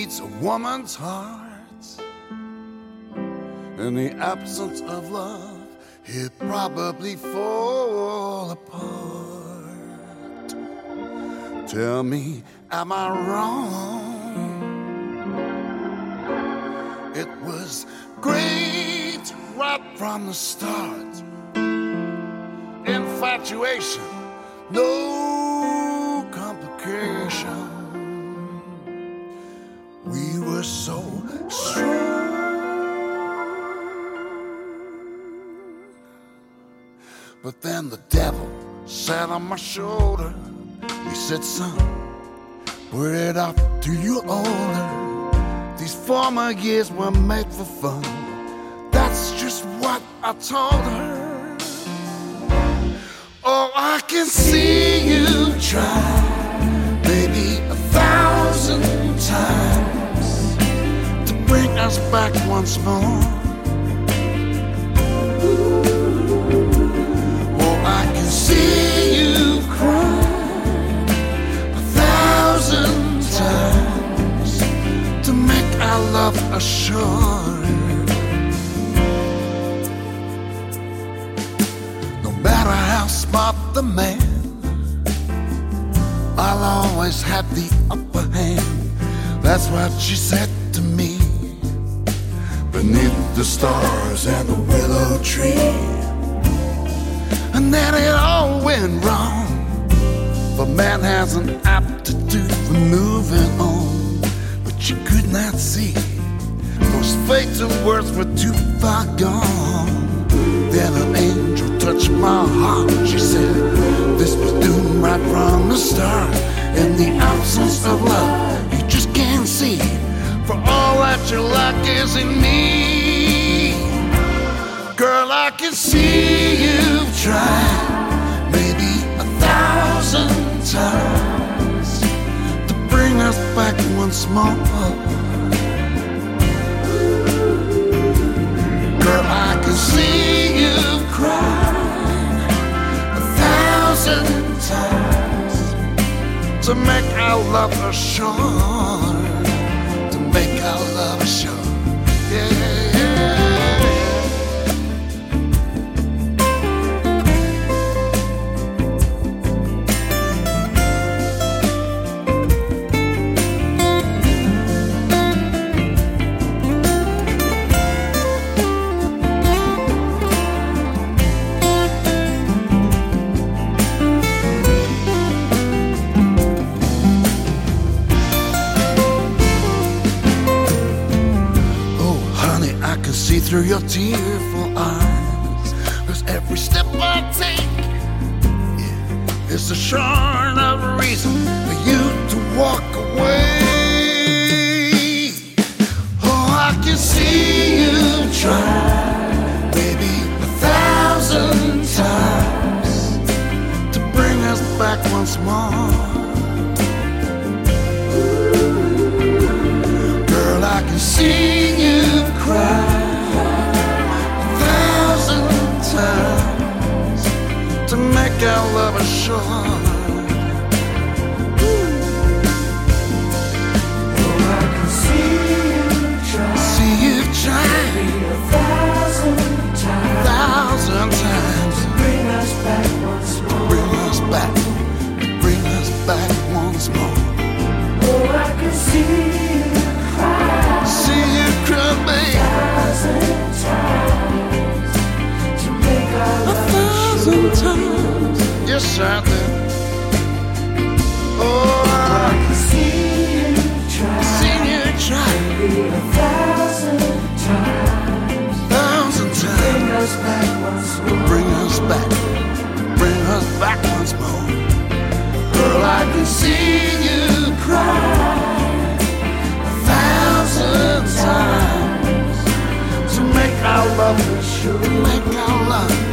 a woman's heart. In the absence of love, he'd probably fall apart. Tell me, am I wrong? It was great right from the start. Infatuation, no complication. We were so strong. But then the devil sat on my shoulder. He said, son, put it off till you're older. These former years were made for fun. That's just what I told her. Oh, I can see you try, maybe 1,000 times, to bring us back once more. See you cry 1,000 times to make our love assured. No matter how smart the man, I'll always have the upper hand. That's what she said to me beneath the stars and the willow tree. And then it all went wrong, for man has an aptitude for moving on. But you could not see those fatal words were too far gone. Then an angel touched my heart. She said, this was doomed right from the start. In the absence of love, you just can't see, for all that your luck is in me. Girl, I can see you've tried maybe 1,000 times to bring us back once more. Girl, I can see you've cried 1,000 times to make our love assured, to make our love assured. Yeah. Through your tearful eyes, 'cause every step I take, yeah, is a short of reason for you to walk away. Oh, I can see you try maybe 1,000 times to bring us back once more. Girl, I can see you cry to make our love assured. Oh, I can see you try. See you try 1,000 times. 1,000 times. Bring us back once more. Bring us back. Bring us back once more. Oh, I can see you cry. See you cry, babe. 1,000 times to make our love 1,000 times. Yes, I do. Oh, I can see you try. See you try. Maybe 1,000 times. 1,000 times. Bring us back once more. Bring us back. Bring us back once more. Girl, I can see you cry 1,000 times to make our love, make our love.